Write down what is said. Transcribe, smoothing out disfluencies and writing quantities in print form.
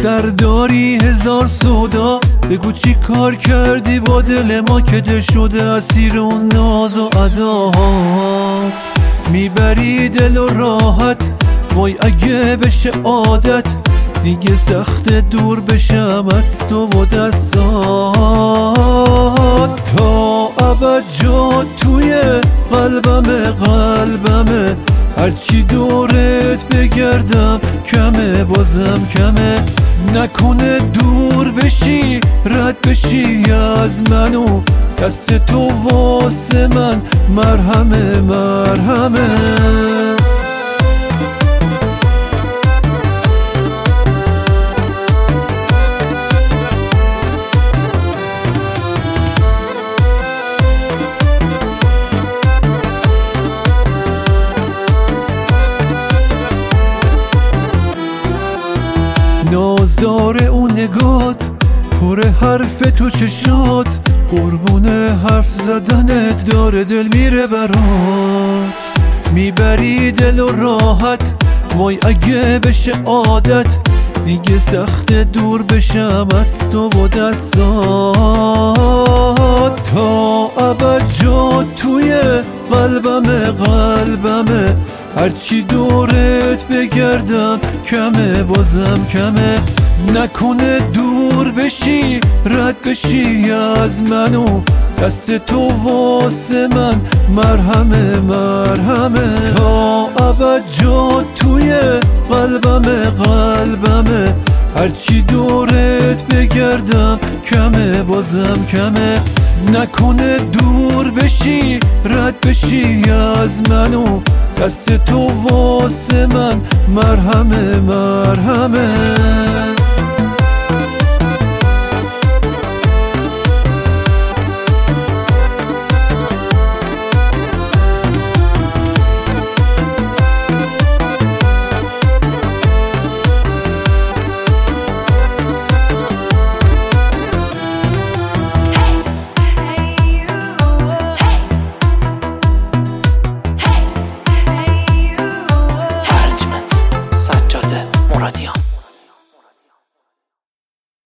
سرداری هزار سودا، بگو چی کار کردی با دل ما که دل شده اسیر اون ناز و ادا. میبری دل و راحت، وای اگه بشه عادت دیگه سخت دور بشم از تو و دستات. تا ابد جا توی قلبمه، هرچی دورت بگردم کمه، بازم کمه. نکنه دور بشی رد بشی از منو، دست تو واسه من مرهمه. نازدار اون نگات، پر حرف تو چشات، قربون حرف زدنت داره دل میره برات. میبری دل و راحت، وای اگه بشه عادت دیگه سخت دور بشم از تو و دستات. تا ابد جا توی قلبمه، هرچی دورت بگردم کمه، بازم کمه. نکنه دور بشی رد بشی از منو، دست تو واسه من مرهمه. تا ابد جا توی قلبمه، هرچی دورت بگردم کمه، بازم کمه. نکنه دور بشی رد بشی از منو، دست تو واسه من مرهمه.